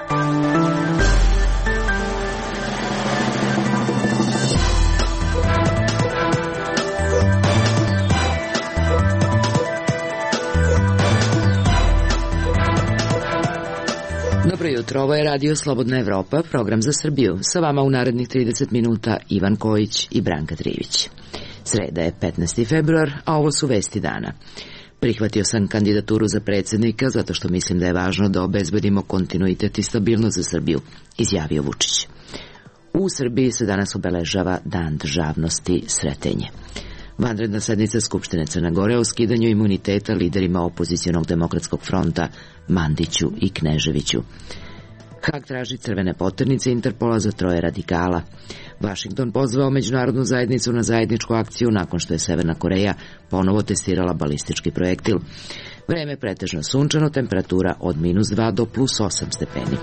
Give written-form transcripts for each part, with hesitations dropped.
Dobro jutro, ovo je Radio Slobodna Evropa, program za Srbiju. Sa vama u narednih 30 minuta Ivan Kojić i Branka Trivić. Sreda je 15. februar, a ovo su vesti dana. Prihvatio sam kandidaturu za predsjednika zato što mislim da je važno da obezbedimo kontinuitet i stabilnost za Srbiju, izjavio Vučić. U Srbiji se danas obeležava Dan državnosti Sretenje. Vanredna sednica Skupštine Crne Gore o skidanju imuniteta liderima opozicionog demokratskog fronta Mandiću i Kneževiću. Hag traži crvene poternice Interpola za 3 radikala. Vašington pozvao međunarodnu zajednicu na zajedničku akciju nakon što je Severna Koreja ponovo testirala balistički projektil. Vreme pretežno sunčano, temperatura od -2 do +8 stepeni.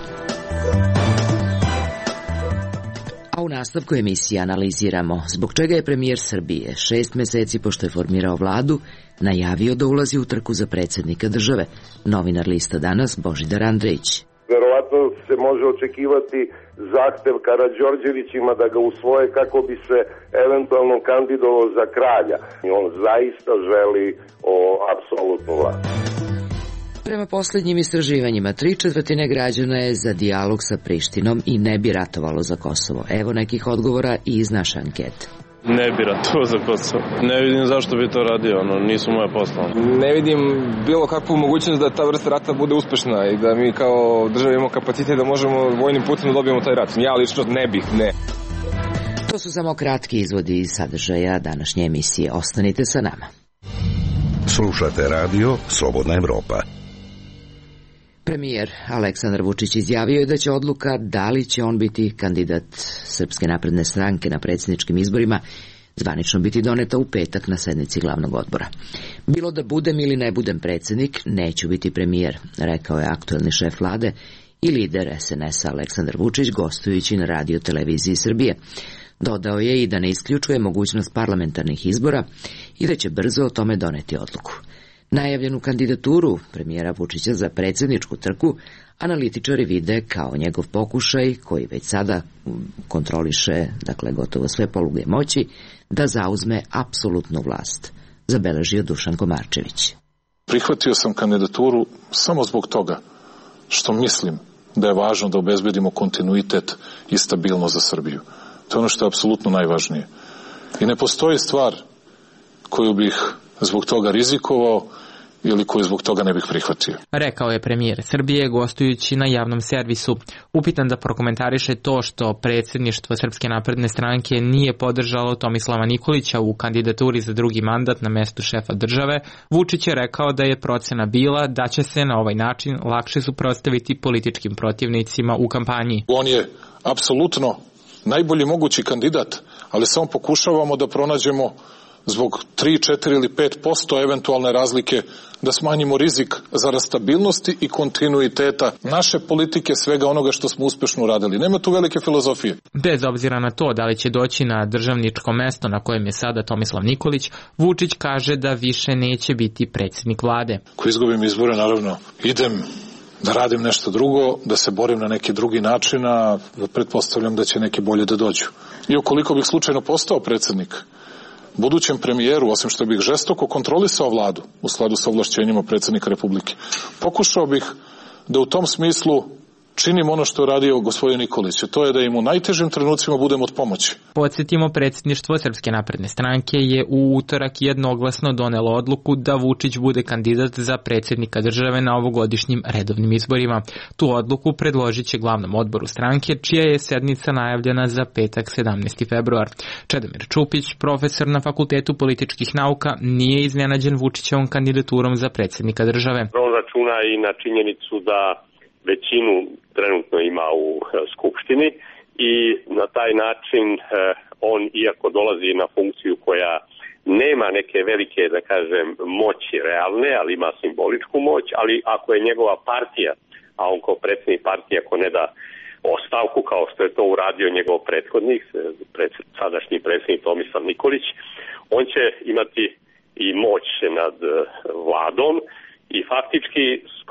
A u nastavku emisije analiziramo zbog čega je premijer Srbije 6 meseci pošto je formirao vladu najavio da ulazi u trku za predsjednika države. Novinar Lista Danas Božidar Andrejić. Verovatno se može očekivati zahtev Karađorđevićima da ga usvoje kako bi se eventualno kandidovao za kralja. I on zaista želi apsolutnu vlast. Prema posljednjim istraživanjima, 3/4 građana je za dijalog sa Prištinom i ne bi ratovalo za Kosovo. Evo nekih odgovora i iz naše ankete. Ne bi ratovao za Kosovo. Ne vidim zašto bi to radio, nisu moje posla. Ne vidim bilo kakvu mogućnost da ta vrsta rata bude uspešna i da mi kao država imamo kapacitet da možemo vojnim putem da dobijemo taj rat. Ja lično ne bih, ne. To su samo kratki izvodi iz sadržaja današnje emisije. Ostanite sa nama. Slušate radio Slobodna Evropa. Premijer Aleksandar Vučić izjavio je da će odluka da li će on biti kandidat Srpske napredne stranke na predsjedničkim izborima zvanično biti doneta u petak na sednici glavnog odbora. Bilo da budem ili ne budem predsjednik, neću biti premijer, rekao je aktuelni šef vlade i lider SNS-a Aleksandar Vučić gostujući na Radio televiziji Srbije. Dodao je i da ne isključuje mogućnost parlamentarnih izbora i da će brzo o tome doneti odluku. Najavljenu kandidaturu premijera Vučića za predsjedničku trku analitičari vide kao njegov pokušaj, koji već sada kontroliše, gotovo sve poluge moći, da zauzme apsolutnu vlast, zabeležio Dušan Komarčević. Prihvatio sam kandidaturu samo zbog toga što mislim da je važno da obezbedimo kontinuitet i stabilnost za Srbiju. To je ono što je apsolutno najvažnije. I ne postoji stvar koju bih zbog toga rizikovao ili koju zbog toga ne bih prihvatio. Rekao je premijer Srbije gostujući na javnom servisu. Upitan da prokomentariše to što predsjedništvo Srpske napredne stranke nije podržalo Tomislava Nikolića u kandidaturi za drugi mandat na mestu šefa države, Vučić je rekao da je procena bila da će se na ovaj način lakše suprotstaviti političkim protivnicima u kampanji. On je apsolutno najbolji mogući kandidat, ali samo pokušavamo da pronađemo zbog 3, 4 ili 5% eventualne razlike da smanjimo rizik za stabilnosti i kontinuiteta naše politike, svega onoga što smo uspešno uradili. Nema tu velike filozofije. Bez obzira na to da li će doći na državničko mesto na kojem je sada Tomislav Nikolić, Vučić kaže da više neće biti predsjednik vlade. Ako izgubim izbore, naravno, idem da radim nešto drugo, da se borim na neki drugi način, a pretpostavljam da će neki bolje da dođu. I ukoliko bih slučajno postao predsjednik, budućem premijeru, osim što bih žestoko kontrolisao vladu u skladu sa ovlašćenjima predsjednika Republike, pokušao bih da u tom smislu činim ono što je radio gospodin Nikolić, to je da im u najtežim trenucima budem od pomoći. Podsjetimo, predsjedništvo Srpske napredne stranke je u utorak jednoglasno donelo odluku da Vučić bude kandidat za predsjednika države na ovogodišnjim redovnim izborima. Tu odluku predložit će glavnom odboru stranke, čija je sednica najavljena za petak 17. februar. Čedomir Čupić, profesor na Fakultetu političkih nauka, nije iznenađen Vučićevom kandidaturom za predsjednika države. On računa i na činjenicu da većinu trenutno ima u Skupštini i na taj način on, iako dolazi na funkciju koja nema neke velike, da kažem, moći realne, ali ima simboličku moć, ali ako je njegova partija, a on kao predsjednik partije, ako ne da ostavku kao što je to uradio njegov prethodnik, sadašnji predsjednik Tomislav Nikolić, on će imati i moć nad vladom i faktički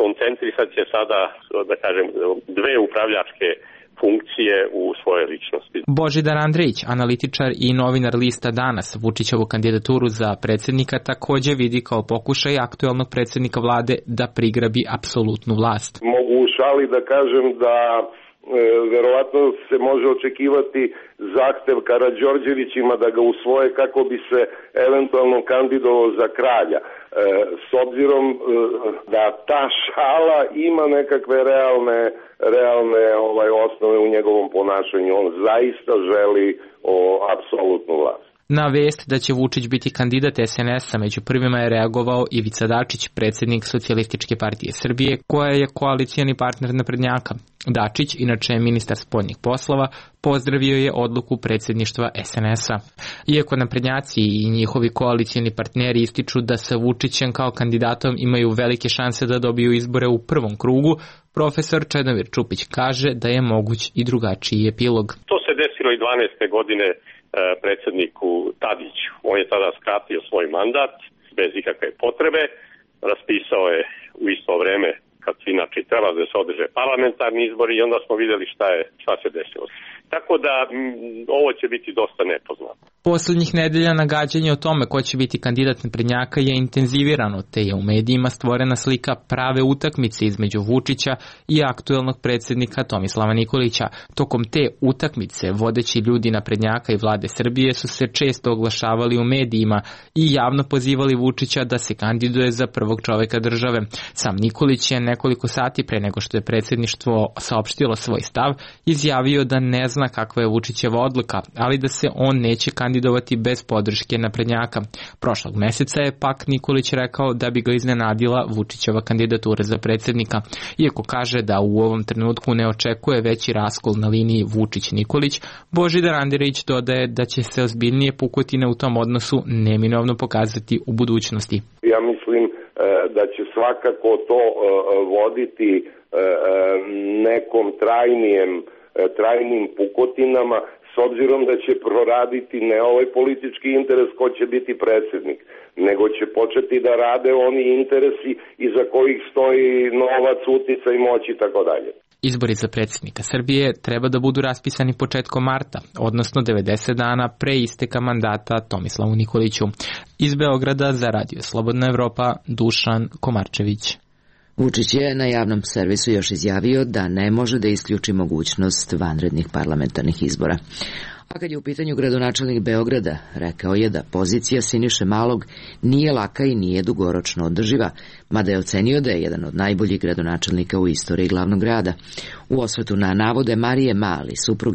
koncentrisat će sada, da kažem, dve upravljačke funkcije u svojoj ličnosti. Božidar Andrejić, analitičar i novinar lista Danas, Vučićevu kandidaturu za predsjednika takođe vidi kao pokušaj aktuelnog predsjednika vlade da prigrabi apsolutnu vlast. Mogu u šali da kažem da verovatno se može očekivati zahtev Karađorđevićima da ga usvoje kako bi se eventualno kandidovao za kralja. S obzirom da ta šala ima nekakve realne osnove u njegovom ponašanju, on zaista želi apsolutnu vlast. Na vest da će Vučić biti kandidat SNS-a među prvima je reagovao Ivica Dačić, predsjednik Socijalističke partije Srbije, koja je koalicijani partner naprednjaka. Dačić, inače ministar spoljnih poslova, pozdravio je odluku predsjedništva SNS-a. Iako naprednjaci i njihovi koalicijani partneri ističu da sa Vučićem kao kandidatom imaju velike šanse da dobiju izbore u prvom krugu, profesor Čedomir Čupić kaže da je moguć i drugačiji epilog. To se desilo i 12. godine predsjedniku Tadiću. On je tada skratio svoj mandat bez ikakve potrebe, raspisao je u isto vreme kad se inače treba da se održe parlamentarni izbori i onda smo vidjeli šta se desilo. Tako da ovo će biti dosta nepoznato. Poslednjih nedelja nagađanje o tome ko će biti kandidat naprednjaka je intenzivirano, te je u medijima stvorena slika prave utakmice između Vučića i aktuelnog predsjednika Tomislava Nikolića. Tokom te utakmice vodeći ljudi naprednjaka i vlade Srbije su se često oglašavali u medijima i javno pozivali Vučića da se kandiduje za prvog čoveka države. Sam Nikolić je nekoliko sati pre nego što je predsjedništvo saopštilo svoj stav izjavio da ne zna kakva je Vučićeva odluka, ali da se on neće kandidovati bez podrške naprednjaka. Prošlog meseca je pak Nikolić rekao da bi ga iznenadila Vučićeva kandidatura za predsjednika. Iako kaže da u ovom trenutku ne očekuje veći raskol na liniji Vučić-Nikolić, Božidar Andrejić dodaje da će se ozbiljnije pukotine u tom odnosu neminovno pokazati u budućnosti. Ja mislim da će svakako to voditi nekom trajnim pukotinama, s obzirom da će proraditi ne ovaj politički interes ko će biti predsjednik, nego će početi da rade oni interesi iza kojih stoji novac, uticaj, moć i tako dalje. Izbori za predsjednika Srbije treba da budu raspisani početkom marta, odnosno 90 dana pre isteka mandata Tomislavu Nikoliću. Iz Beograda za Radio Slobodna Evropa, Dušan Komarčević. Vučić je na javnom servisu još izjavio da ne može da isključi mogućnost vanrednih parlamentarnih izbora. A kad je u pitanju gradonačelnik Beograda, rekao je da pozicija Siniše Malog nije laka i nije dugoročno održiva, mada je ocenio da je jedan od najboljih gradonačelnika u istoriji glavnog grada. U osvetu na navode Marije Mali,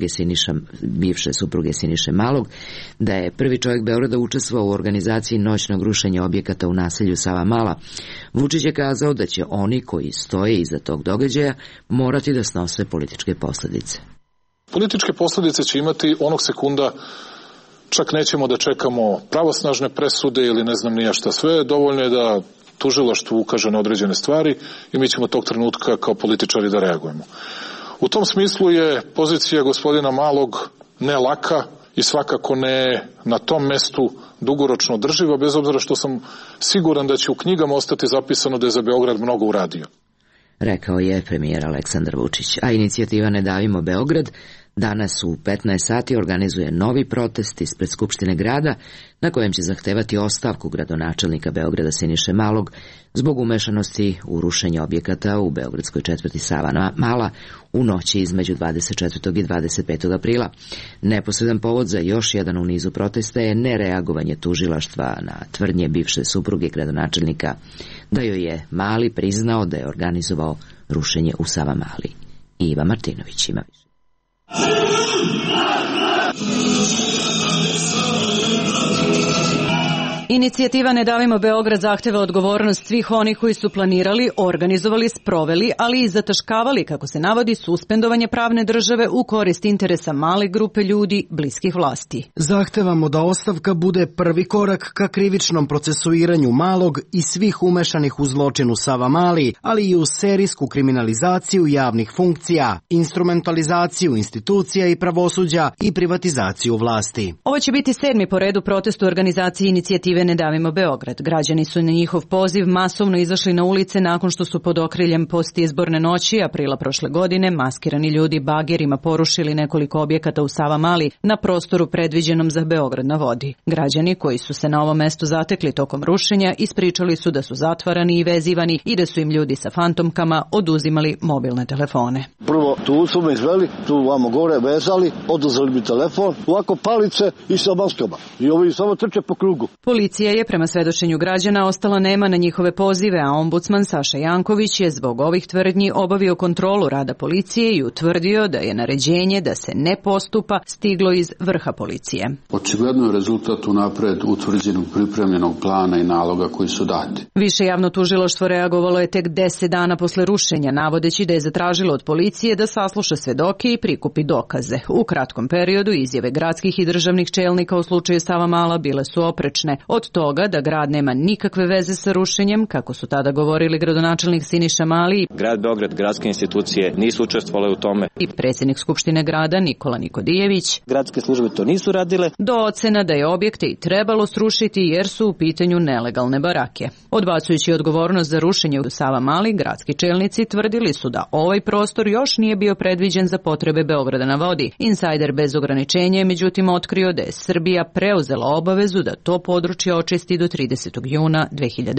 bivše supruge Siniše Malog, da je prvi čovjek Beograda učestvovao u organizaciji noćnog rušenja objekata u naselju Savamala, Vučić je kazao da će oni koji stoje iza tog događaja morati da snose političke posljedice. Političke posljedice će imati onog sekunda, čak nećemo da čekamo pravosnažne presude ili ne znam nija šta sve, dovoljno je da tužilaštvo ukaže na određene stvari i mi ćemo tog trenutka kao političari da reagujemo. U tom smislu je pozicija gospodina Malog ne laka i svakako ne na tom mestu dugoročno održiva, bez obzira što sam siguran da će u knjigama ostati zapisano da je za Beograd mnogo uradio. Rekao je premijer Aleksandar Vučić, a inicijativa Ne davimo Beograd danas u 15 sati organizuje novi protest ispred Skupštine grada na kojem će zahtevati ostavku gradonačelnika Beograda Siniše Malog zbog umešanosti u rušenje objekata u beogradskoj četvrti Savamala u noći između 24. i 25. aprila. Neposredan povod za još jedan u nizu protesta je nereagovanje tužilaštva na tvrdnje bivše supruge gradonačelnika da joj je Mali priznao da je organizovao rušenje u Savamali. Iva Martinović ima više. Inicijativa Ne davimo Beograd zahteva odgovornost svih onih koji su planirali, organizovali, sproveli, ali i zataškavali, kako se navodi, suspendovanje pravne države u korist interesa male grupe ljudi bliskih vlasti. Zahtevamo da ostavka bude prvi korak ka krivičnom procesuiranju Malog i svih umešanih u zločinu Savamali, ali i u serijsku kriminalizaciju javnih funkcija, instrumentalizaciju institucija i pravosuđa i privatizaciju vlasti. Ovo će biti 7. po redu protest u organizaciji inicijative inicijative Ne davimo Beograd. Građani su na njihov poziv masovno izašli na ulice nakon što su pod okriljem postizborne noći aprila prošle godine maskirani ljudi bagerima porušili nekoliko objekata u Savamali na prostoru predviđenom za Beograd na vodi. Građani koji su se na ovom mestu zatekli tokom rušenja ispričali su da su zatvarani i vezivani i da su im ljudi sa fantomkama oduzimali mobilne telefone. Prvo tu su me izveli, tu vamo gore vezali, oduzeli mi telefon, ovako palice i sa maskama. I ovi samo trče po krugu. Policija je prema svedočenju građana ostala nema na njihove pozive, a ombudsman Saša Janković je zbog ovih tvrdnji obavio kontrolu rada policije i utvrdio da je naređenje da se ne postupa stiglo iz vrha policije. Očigledno je rezultat unapred utvrđenog pripremljenog plana i naloga koji su dati. Više javno tužilaštvo reagovalo je tek 10 dana posle rušenja, navodeći da je zatražilo od policije da sasluša svedoke i prikupi dokaze. U kratkom periodu izjave gradskih i državnih čelnika u slučaju Savamala bile su oprečne. Od toga da grad nema nikakve veze sa rušenjem, kako su tada govorili gradonačelnik Siniša Mali. Grad Beograd, gradske institucije nisu učestvovale u tome. I predsjednik Skupštine grada Nikola Nikodijević. Gradske službe to nisu radile. Do ocena da je objekte i trebalo srušiti jer su u pitanju nelegalne barake. Odbacujući odgovornost za rušenje u Savamali, gradski čelnici tvrdili su da ovaj prostor još nije bio predviđen za potrebe Beograda na vodi. Insajder bez ograničenja je međutim otkrio da je Srbija preuzela obavezu da to područje očisti do 30. juna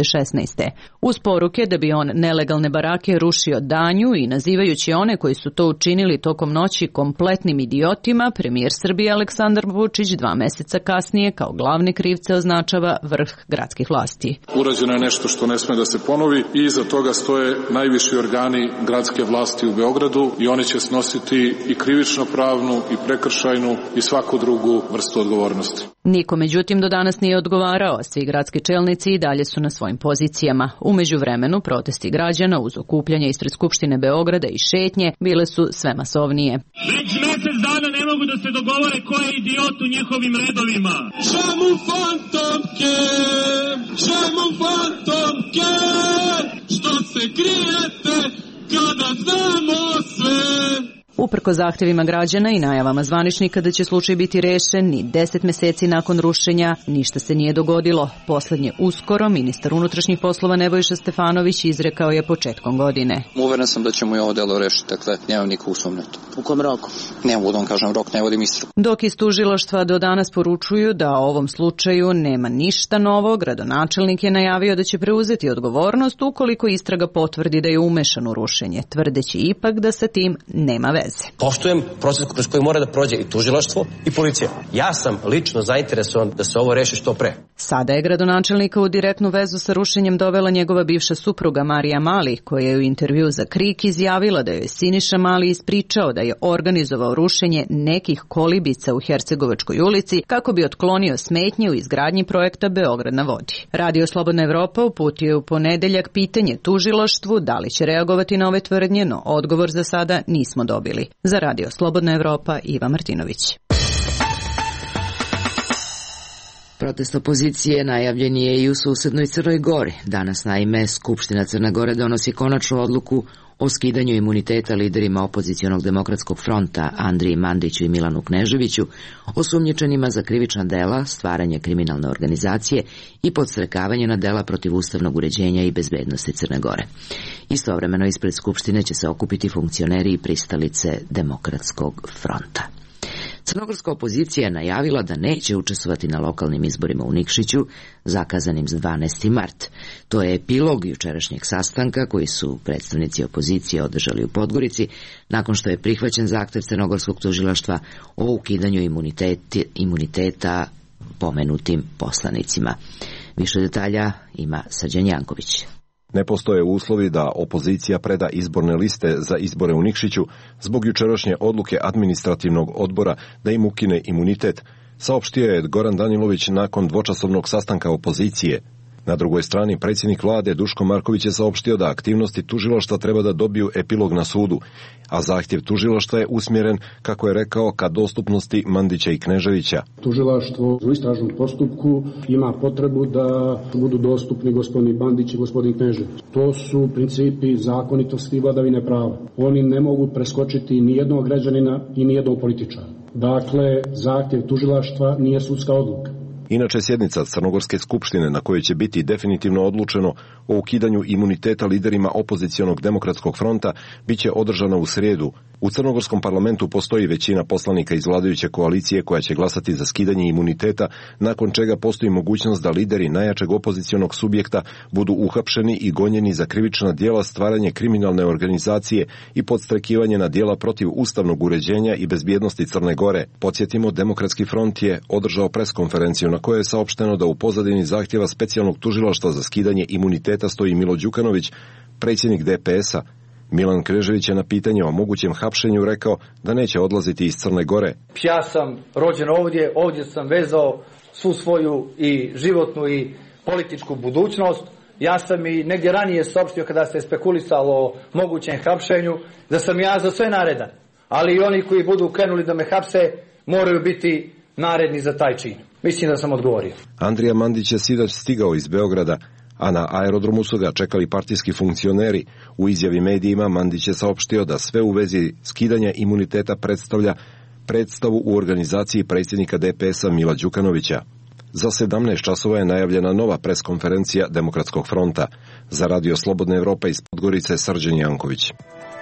2016. Uz poruke da bi on nelegalne barake rušio danju i nazivajući one koji su to učinili tokom noći kompletnim idiotima, premijer Srbije Aleksandar Vučić 2 meseca kasnije kao glavne krivce označava vrh gradskih vlasti. Urađeno je nešto što ne sme da se ponovi i iza toga stoje najviši organi gradske vlasti u Beogradu i oni će snositi i krivično pravnu i prekršajnu i svaku drugu vrstu odgovornosti. Niko međutim do danas nije odgovarao, a svi gradski čelnici i dalje su na svojim pozicijama. U međuvremenu protesti građana uz okupljanje ispred Skupštine Beograda i šetnje bile su sve masovnije. Već mesec dana ne mogu da se dogovore ko je idiot u njihovim redovima. Čemu fantomke? Čemu fantomke? Što se krijete kada znamo sve? Uprko zahtevima građana i najavama zvaničnika da će slučaj biti rešen, ni 10 meseci nakon rušenja ništa se nije dogodilo. Poslednje uskoro ministar unutrašnjih poslova Nebojša Stefanović izrekao je početkom godine. Uveren sam da ćemo i ovo delo rešiti, dakle nemam nikakvu sumnju. U kom roku? Ne mogu da vam kažem rok, ne vodim istragu. Dok iz tužilaštva do danas poručuju da o ovom slučaju nema ništa novo, gradonačelnik je najavio da će preuzeti odgovornost ukoliko istraga potvrdi da je umešan u rušenje, tvrdeći ipak da sa tim nema veze. Poštujem proces kroz koji mora da prođe i tužilaštvo i policija. Ja sam lično zainteresovan da se ovo reši što pre. Sada je gradonačelnika u direktnu vezu sa rušenjem dovela njegova bivša supruga Marija Mali, koja je u intervju za KRIK izjavila da je Siniša Mali ispričao da je organizovao rušenje nekih kolibica u Hercegovačkoj ulici kako bi otklonio smetnje u izgradnji projekta Beograd na vodi. Radio Slobodna Evropa uputio je u ponedeljak pitanje tužilaštvu da li će reagovati na ove tvrdnje, no odgovor za sada nismo dobili. Za Radio Slobodna Evropa, Iva Martinović. Protest opozicije najavljen je i u susednoj Crnoj Gori. Danas naime Skupština Crne Gore donosi konačnu odluku o skidanju imuniteta liderima opozicionog demokratskog fronta Andriji Mandiću i Milanu Kneževiću, osumnjičenima za krivična dela, stvaranje kriminalne organizacije i podstrekavanje na dela protiv ustavnog uređenja i bezbednosti Crne Gore. Istovremeno ispred Skupštine će se okupiti funkcioneri i pristalice demokratskog fronta. Crnogorska opozicija je najavila da neće učestvovati na lokalnim izborima u Nikšiću, zakazanim za 12. mart. To je epilog jučerašnjeg sastanka koji su predstavnici opozicije održali u Podgorici, nakon što je prihvaćen zahtev crnogorskog tužilaštva o ukidanju imuniteta pomenutim poslanicima. Više detalja ima Srđan Janković. Ne postoje uslovi da opozicija preda izborne liste za izbore u Nikšiću zbog jučerašnje odluke administrativnog odbora da im ukine imunitet, saopštio je Goran Danilović nakon dvočasovnog sastanka opozicije. Na drugoj strani predsjednik vlade Duško Marković je saopštio da aktivnosti tužilaštva treba da dobiju epilog na sudu, a zahtjev tužilaštva je usmjeren, kako je rekao, ka dostupnosti Mandića i Kneževića. Tužilaštvo u istražnom postupku ima potrebu da budu dostupni gospodin Mandić i gospodin Knežević. To su principi zakonitosti i vladavine prava. Oni ne mogu preskočiti ni jednog građanina i ni jednog političara. Dakle, zahtjev tužilaštva nije sudska odluka. Inače, sjednica Crnogorske skupštine na kojoj će biti definitivno odlučeno o ukidanju imuniteta liderima opozicionog demokratskog fronta biće održana u srijedu. U crnogorskom parlamentu postoji većina poslanika iz vladajuće koalicije koja će glasati za skidanje imuniteta, nakon čega postoji mogućnost da lideri najjačeg opozicionog subjekta budu uhapšeni i gonjeni za krivična djela, stvaranje kriminalne organizacije i podstrekivanje na djela protiv ustavnog uređenja i bezbjednosti Crne Gore. Podsjetimo, Demokratski front je održao preskonferenciju na kojoj je saopšteno da u pozadini zahtjeva specijalnog tužilaštva za skidanje imuniteta stoji Milo Đukanović, predsjednik DPS-a. Milan Knežević je na pitanje o mogućem hapšenju rekao da neće odlaziti iz Crne Gore. Ja sam rođen ovdje sam vezao svu svoju i životnu i političku budućnost. Ja sam i negdje ranije saopštio kada se spekulisalo o mogućem hapšenju da sam ja za sve naredan. Ali i oni koji budu krenuli da me hapse moraju biti naredni za taj čin. Mislim da sam odgovorio. Andrija Mandić je sinoć stigao iz Beograda, a na aerodromu su ga čekali partijski funkcioneri. U izjavi medijima Mandić je saopštio da sve u vezi skidanja imuniteta predstavlja predstavu u organizaciji predsjednika DPS-a Mila Đukanovića. Za 17 časova je najavljena nova preskonferencija Demokratskog fronta. Za Radio Slobodna Evropa iz Podgorice, Srđan Janković.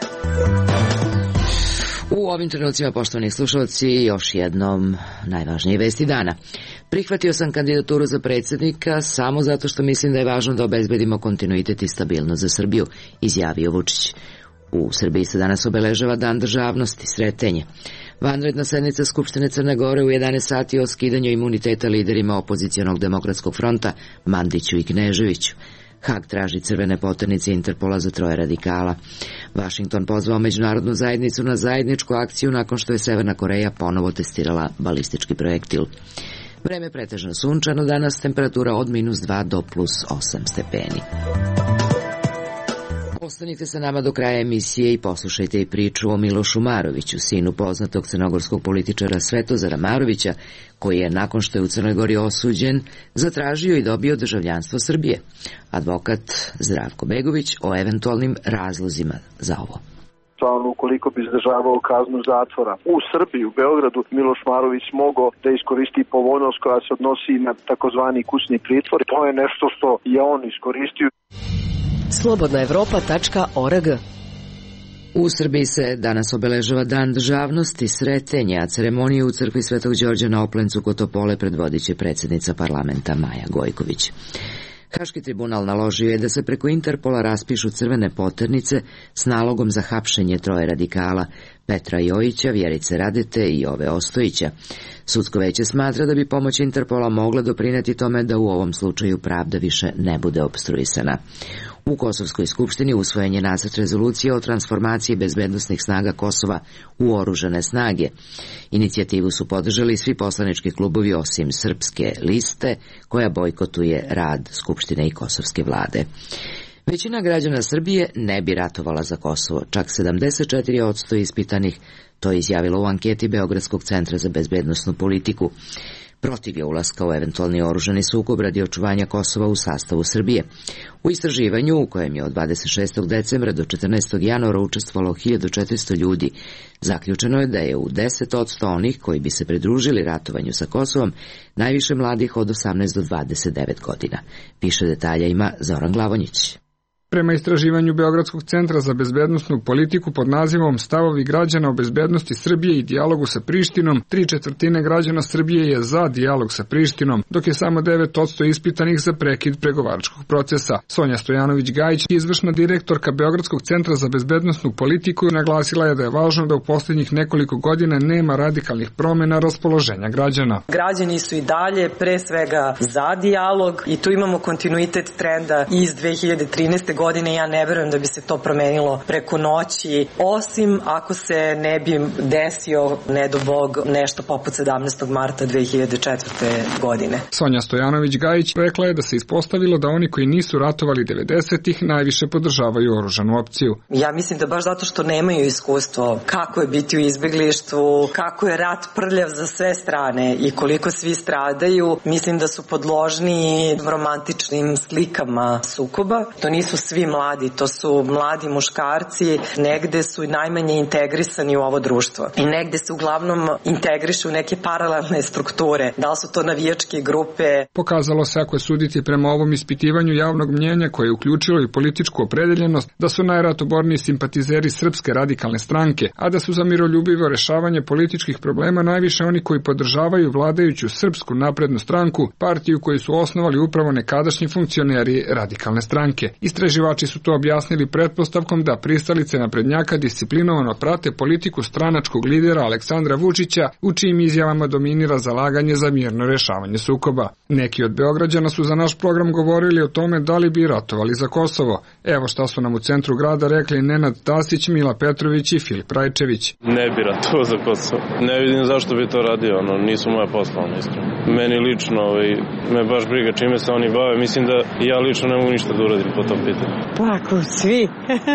U ovim trenucima, poštovani slušalci, još jednom najvažnije vesti dana. Prihvatio sam kandidaturu za predsjednika samo zato što mislim da je važno da obezbedimo kontinuitet i stabilnost za Srbiju, izjavio Vučić. U Srbiji se danas obeležava Dan državnosti, Sretenje. Vanredna sednica Skupštine Crne Gore u 11 sati o skidanju imuniteta liderima opozicionog demokratskog fronta Mandiću i Kneževiću. Hag traži crvene poternice Interpola za 3 radikala. Vašington pozvao međunarodnu zajednicu na zajedničku akciju nakon što je Severna Koreja ponovo testirala balistički projektil. Vreme pretežno sunčano, danas temperatura od -2 do +8 stepeni. Ostanite sa nama do kraja emisije i poslušajte i priču o Milošu Maroviću, sinu poznatog crnogorskog političara Svetozara Marovića, koji je, nakon što je u Crnoj Gori osuđen, zatražio i dobio državljanstvo Srbije. Advokat Zdravko Begović o eventualnim razlozima za ovo. Ukoliko bi izdržavao kaznu zatvora u Srbiji, u Beogradu, Miloš Marović mogao da iskoristi povoljnost koja se odnosi na takozvani kućni pritvor. To je nešto što je on iskoristio. Slobodnaevropa.org. U Srbiji se danas obeležava Dan državnosti, Sretenja, a ceremoniju u crkvi Svetog Đorđa na Oplencu kod Topole predvodit će predsjednica parlamenta Maja Gojković. Haški tribunal naložio je da se preko Interpola raspišu crvene poternice s nalogom za hapšenje 3 radikala, Petra Jojića, Vjerice Radete i Jove Ostojića. Sudsko veće smatra da bi pomoć Interpola mogla doprineti tome da u ovom slučaju pravda više ne bude opstruisana. U Kosovskoj skupštini usvojen je nacrt rezolucije o transformaciji bezbednosnih snaga Kosova u oružane snage. Inicijativu su podržali svi poslanički klubovi osim Srpske liste, koja bojkotuje rad Skupštine i Kosovske vlade. Većina građana Srbije ne bi ratovala za Kosovo, čak 74% ispitanih, to je izjavilo u anketi Beogradskog centra za bezbednosnu politiku. Protiv je ulaska u eventualni oružani sukob radi očuvanja Kosova u sastavu Srbije. U istraživanju, u kojem je od 26. decembra do 14. januara učestvovalo 1400 ljudi, zaključeno je da je u 10% onih koji bi se pridružili ratovanju sa Kosovom najviše mladih od 18 do 29 godina. Više detalja ima Zoran Glavonjić. Prema istraživanju Beogradskog centra za bezbednosnu politiku pod nazivom Stavovi građana o bezbednosti Srbije i dijalogu sa Prištinom, 3/4 građana Srbije je za dijalog sa Prištinom, dok je samo 9% ispitanih za prekid pregovaračkog procesa. Sonja Stojanović-Gajić, izvršna direktorka Beogradskog centra za bezbednosnu politiku, naglasila je da je važno da u posljednjih nekoliko godina nema radikalnih promjena raspoloženja građana. Građani su i dalje pre svega za dijalog i tu imamo kontinuitet trenda iz 2013. godine. Ja ne verujem da bi se to promenilo preko noći, osim ako se ne bi desio, ne do Bog, nešto poput 17. marta 2004. godine. Sonja Stojanović-Gajić rekla je da se ispostavilo da oni koji nisu ratovali 90-ih najviše podržavaju oružanu opciju. Ja mislim da baš zato što nemaju iskustvo kako je biti u izbeglištvu, kako je rat prljav za sve strane i koliko svi stradaju, mislim da su podložni romantičnim slikama sukoba. To nisu svi mladi, to su mladi muškarci, negde su najmanje integrisani u ovo društvo i negde se uglavnom integrišu u neke paralelne strukture, da li su to navijačke grupe. Pokazalo se, ako je suditi prema ovom ispitivanju javnog mnjenja koje je uključilo i političku opredeljenost, da su najratoborniji simpatizeri Srpske radikalne stranke, a da su za miroljubivo rešavanje političkih problema najviše oni koji podržavaju vladajuću Srpsku naprednu stranku, partiju koju su osnovali upravo nekadašnji funkcioneri radikalne stranke. Istraživači su to objasnili pretpostavkom da pristalice naprednjaka disciplinovano prate politiku stranačkog lidera Aleksandra Vučića, u čijim izjavama dominira zalaganje za mirno rešavanje sukoba. Neki od Beograđana su za naš program govorili o tome da li bi ratovali za Kosovo. Evo šta su nam u centru grada rekli Nenad Tasić, Mila Petrović i Filip Rajčević. Ne bi ratovao za Kosovo. Ne vidim zašto bi to radio, nisu moja posla, iskreno. Meni lično me baš briga čime se oni bave, mislim da ja lično ne mogu ništa da uradim po tom pitanju. Pa ako svi,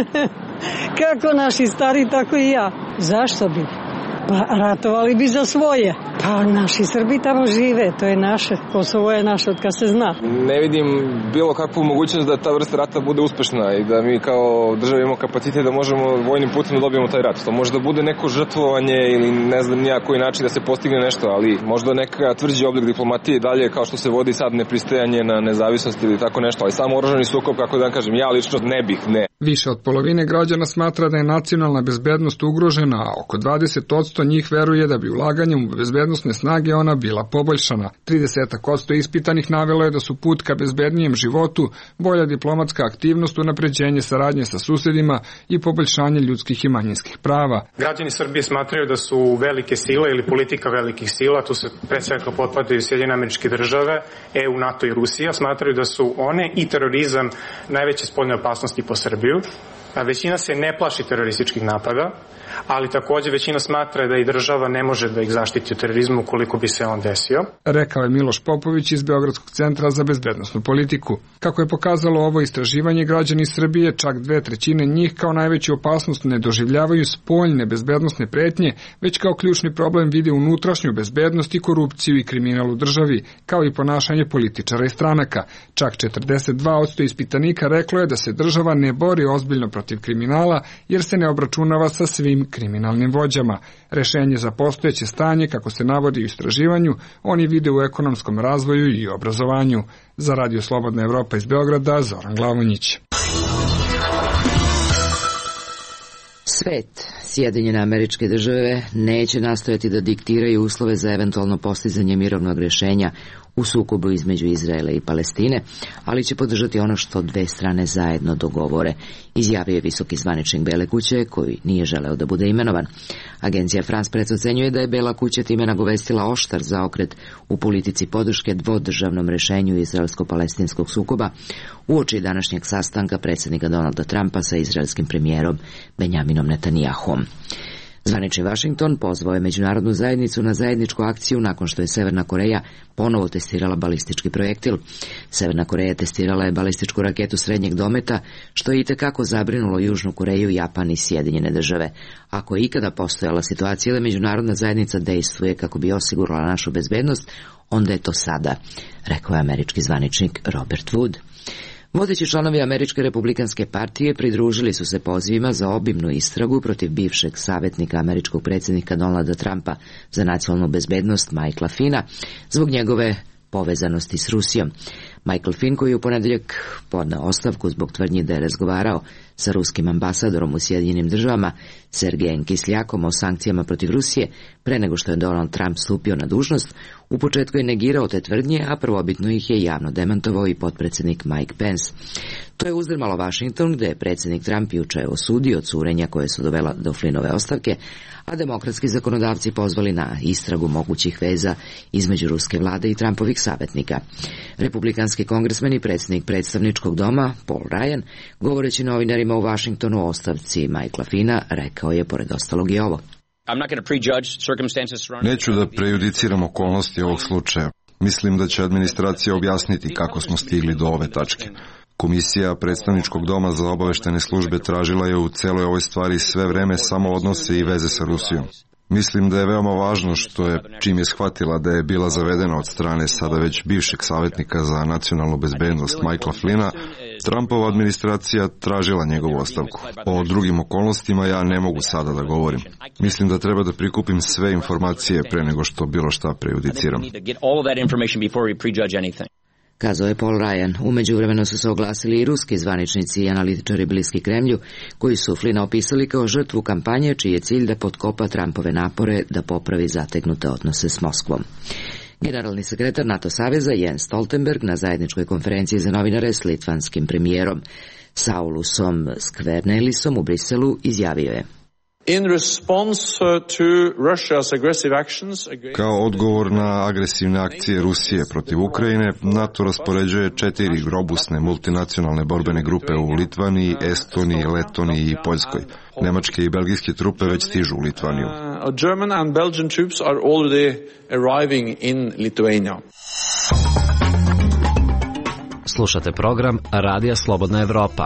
kako naši stari, tako i ja. Zašto bi? Pa ratovali bi za svoje. Pa naši Srbi tamo žive, to je naše. Kosovo je naše od kad se zna. Ne vidim bilo kakvu mogućnost da ta vrsta rata bude uspešna i da mi kao država imamo kapacitet da možemo vojnim putem da dobijemo taj rat. To može da bude neko žrtvovanje ili ne znam nija koji način da se postigne nešto, ali možda neka tvrđi oblik diplomatije dalje kao što se vodi sad nepristajanje na nezavisnost ili tako nešto, ali samo oružani sukob, kako da kažem, ja lično ne bih, ne. Više od polovine građana smatra da je nacionalna bezbednost ugrožena, a oko 20% njih veruje da bi ulaganjem u bezbednosne snage ona bila poboljšana. 30% ispitanih navelo je da su put ka bezbednijem životu, bolja diplomatska aktivnost, unapređenje saradnje sa susedima i poboljšanje ljudskih i manjinskih prava. Građani Srbije smatraju da su velike sile ili politika velikih sila, tu se pre svega potpadaju Sjedinjene Američke Države, EU, NATO i Rusija, smatraju da su one i terorizam najveće spoljne opasnosti po Srbiju. Većina se ne plaši terorističkih napada, ali takođe većina smatra da i država ne može da ih zaštiti od terorizma ukoliko bi se on desio. Rekao je Miloš Popović iz Beogradskog centra za bezbednosnu politiku. Kako je pokazalo ovo istraživanje, građani Srbije, čak 2/3 njih kao najveću opasnost ne doživljavaju spoljne bezbednosne pretnje, već kao ključni problem vide unutrašnju bezbednost i korupciju i kriminal u državi, kao i ponašanje političara i stranaka. Čak 42% ispitanika reklo je da se država ne bori ozbiljno protiv kriminala jer se ne obračunava sa svim kriminalnim vođama. Rešenje za postojeće stanje, kako se navodi u istraživanju, oni vide u ekonomskom razvoju i obrazovanju. Za Radio Slobodna Evropa iz Beograda, Zoran Glavonjić. Svet, Sjedinjene Američke Države neće nastojati da diktiraju uslove za eventualno postizanje mirovnog rešenja u sukobu između Izraela i Palestine, ali će podržati ono što dve strane zajedno dogovore, izjavio je visoki zvaničnik Bele kuće, koji nije želeo da bude imenovan. Agencija France Press ocenjuje da je Bela kuća time nagovestila oštar zaokret u politici podrške dvodržavnom rešenju izraelsko-palestinskog sukoba uoči današnjeg sastanka predsjednika Donalda Trumpa sa izraelskim premijerom Benjaminom Netanyahom. Zvanični Washington pozvao je međunarodnu zajednicu na zajedničku akciju nakon što je Severna Koreja ponovo testirala balistički projektil. Severna Koreja testirala je balističku raketu srednjeg dometa, što je itekako zabrinulo Južnu Koreju, Japan i Sjedinjene Države. Ako je ikada postojala situacija da međunarodna zajednica dejstvuje kako bi osigurala našu bezbednost, onda je to sada, rekao je američki zvaničnik Robert Wood. Vodeći članovi Američke republikanske partije pridružili su se pozivima za obimnu istragu protiv bivšeg savjetnika američkog predsjednika Donalda Trumpa za nacionalnu bezbednost Michaela Finna zbog njegove povezanosti s Rusijom. Michael Finn, koji je u ponedeljak podneo ostavku zbog tvrdnji da je razgovarao sa ruskim ambasadorom u Sjedinjenim Državama Sergejem Kisljakom o sankcijama protiv Rusije pre nego što je Donald Trump stupio na dužnost, u početku je negirao te tvrdnje, a prvobitno ih je javno demantovao i potpredsjednik Mike Pence. To je uzdrmalo Washington, gde je predsjednik Trump juče osudio curenja koje su dovela do Flynnove ostavke, a demokratski zakonodavci pozvali na istragu mogućih veza između ruske vlade i Trumpovih savjetnika. Republikanski kongresmen i predsjednik predstavničkog doma Paul Ryan, govoreći novinarima u Washingtonu o ostavci Michaela Finna, rekao je pored ostalog i ovo. Neću da prejudiciram okolnosti ovog slučaja. Mislim da će administracija objasniti kako smo stigli do ove tačke. Komisija predstavničkog doma za obaveštene službe tražila je u celoj ovoj stvari sve vreme samo odnose i veze sa Rusijom. Mislim da je veoma važno što je, čim je shvatila da je bila zavedena od strane sada već bivšeg savjetnika za nacionalnu bezbednost Michaela Flynna, Trumpova administracija tražila njegovu ostavku. O drugim okolnostima ja ne mogu sada da govorim. Mislim da treba da prikupim sve informacije pre nego što bilo šta prejudiciram. Kazao je Paul Ryan. U međuvremenu su se oglasili i ruski zvaničnici i analitičari bliski Kremlju, koji su Flina opisali kao žrtvu kampanje čiji je cilj da potkopa Trumpove napore da popravi zategnute odnose s Moskvom. Generalni sekretar NATO saveza Jens Stoltenberg na zajedničkoj konferenciji za novinare s litvanskim premijerom Saulusom Skvernelisom u Briselu izjavio je: Kao odgovor na agresivne akcije Rusije protiv Ukrajine, NATO raspoređuje 4 robusne multinacionalne borbene grupe u Litvaniji, Estoniji, Letoniji i Poljskoj. Nemačke i belgijske trupe već stižu u Litvaniju. German and Belgian troops are already arriving in Lithuania. Slušate program Radija Slobodna Evropa.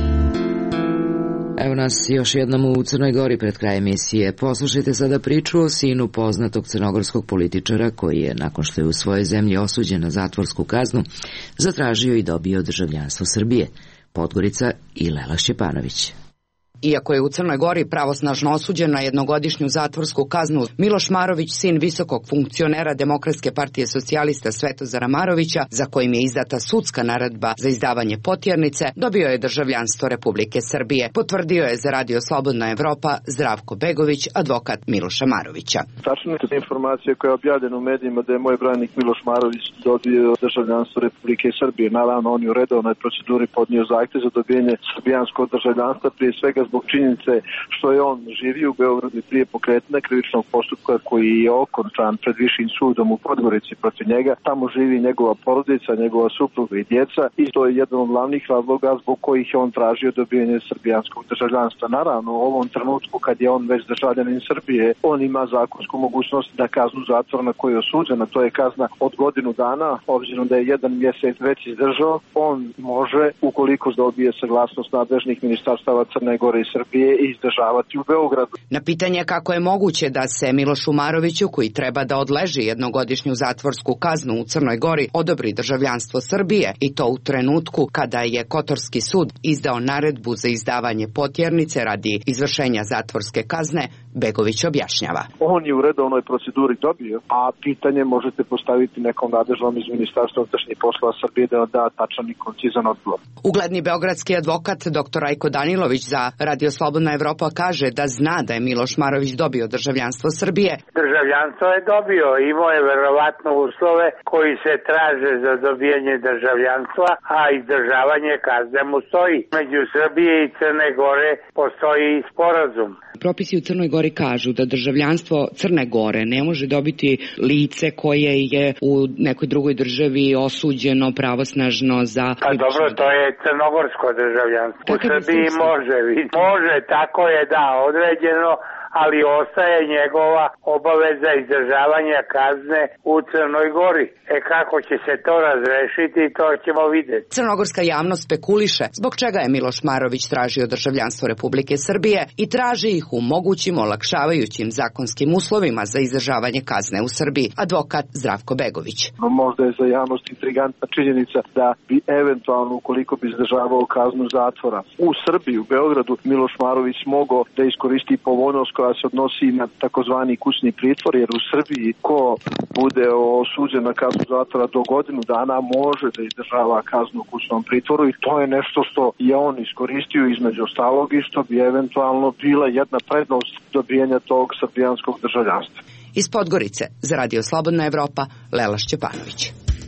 Evo nas još jednom u Crnoj Gori pred kraj emisije. Poslušajte sada priču o sinu poznatog crnogorskog političara koji je, nakon što je u svojoj zemlji osuđen na zatvorsku kaznu, zatražio i dobio državljanstvo Srbije. Podgorica i Lela Šćepanović. Iako je u Crnoj Gori pravosnažno osuđen na jednogodišnju zatvorsku kaznu, Miloš Marović, sin visokog funkcionera Demokratske partije socijalista Svetozara Marovića, za kojim je izdata sudska naredba za izdavanje potjernice, dobio je državljanstvo Republike Srbije. Potvrdio je za Radio Slobodna Evropa Zdravko Begović, advokat Miloša Marovića. Tačno je informacija koja je objavljena u medijima da je moj branik Miloš Marović dobio državljanstvo Republike Srbije. Naravno, on je u redovnoj proceduri podnio zahtev za dobijanje srbijanskog državljanstva, prije svega zbog činjenice što je on živio u Beogradu prije pokretanja krivičnog postupka koji je okončan pred višim sudom u Podgorici protiv njega. Tamo živi njegova porodica, njegova supruga i djeca i to je jedan od glavnih razloga zbog kojih je on tražio dobijanje srbijanskog državljanstva. Naravno, u ovom trenutku kad je on već državljanin Srbije, on ima zakonsku mogućnost da kaznu zatvora na koju je osuđena, to je kazna od godinu dana, obzirom da je 1 mjesec već izdržao, on može, ukoliko dobije saglasnost nadležnih ministarstava Crne Gore i Srbije, izdržavati u Beogradu. Na pitanje kako je moguće da se Milošu Maroviću, koji treba da odleži jednogodišnju zatvorsku kaznu u Crnoj Gori, odobri državljanstvo Srbije, i to u trenutku kada je Kotorski sud izdao naredbu za izdavanje potjernice radi izvršenja zatvorske kazne, Begović objašnjava. On je u redovnoj proceduri dobio, a pitanje možete postaviti nekom nadležnom iz Ministarstva unutrašnjih poslova Srbije da da tačan i koncizan odgovor. Ugledni beogradski advokat dr. Rajko Danilović za Radio Slobodna Evropa kaže da zna da je Miloš Marović dobio državljanstvo Srbije. Državljanstvo je dobio, imao je verovatno uslove koji se traže za dobijanje državljanstva, a izdržavanje kazne mu stoji. Među Srbije i Crne Gore postoji i sporazum. Propisi u Crnoj Gori kažu da državljanstvo Crne Gore ne može dobiti lice koje je u nekoj drugoj državi osuđeno pravosnažno za... Pa dobro, to je crnogorsko državljanstvo. U Srbiji može, tako je određeno, ali ostaje njegova obaveza izdržavanja kazne u Crnoj Gori. Kako će se to razrešiti, to ćemo vidjeti. Crnogorska javnost spekuliše zbog čega je Miloš Marović tražio državljanstvo Republike Srbije i traži ih u mogućim olakšavajućim zakonskim uslovima za izdržavanje kazne u Srbiji. Advokat Zdravko Begović. Možda je za javnost intrigantna činjenica da bi eventualno, ukoliko bi izdržavao kaznu zatvora u Srbiji, u Beogradu, Miloš Marović mogao da iskoristi povoljnost koja se odnosi na takozvani kućni pritvor, jer u Srbiji ko bude osuđen na kaznu zatvora do godinu dana može da izdržava kaznu u kućnom pritvoru i to je nešto što je on iskoristio između ostalog i što bi eventualno bila jedna prednost dobijanja tog srbijanskog državljanstva. Iz Podgorice za Radio Slobodna Evropa, Lela Šćepanović.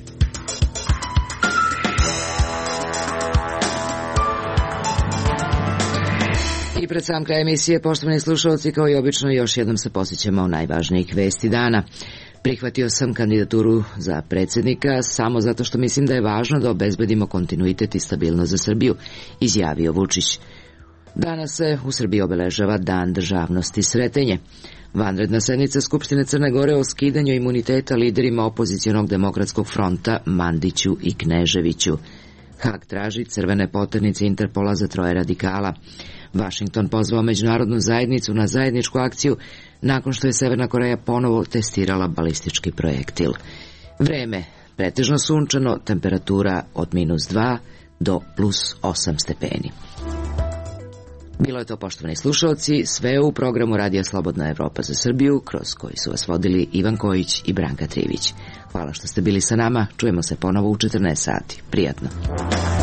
I pred sam kraj emisije, poštovani slušalci, kao i obično, još jednom se posjećamo najvažnijih vesti dana. Prihvatio sam kandidaturu za predsjednika samo zato što mislim da je važno da obezbedimo kontinuitet i stabilnost za Srbiju, izjavio Vučić. Danas se u Srbiji obeležava Dan državnosti Sretenje. Vanredna sednica Skupštine Crne Gore o skidanju imuniteta liderima opozicionog demokratskog fronta Mandiću i Kneževiću. Hag traži crvene poternice Interpola za 3 radikala. Vašington pozvao međunarodnu zajednicu na zajedničku akciju nakon što je Severna Koreja ponovo testirala balistički projektil. Vreme, pretežno sunčano, temperatura od -2 do plus 8 stepeni. Bilo je to, poštovani slušalci, sve u programu Radija Slobodna Evropa za Srbiju, kroz koji su vas vodili Ivan Kojić i Branka Trivić. Hvala što ste bili sa nama, čujemo se ponovo u 14 sati. Prijatno.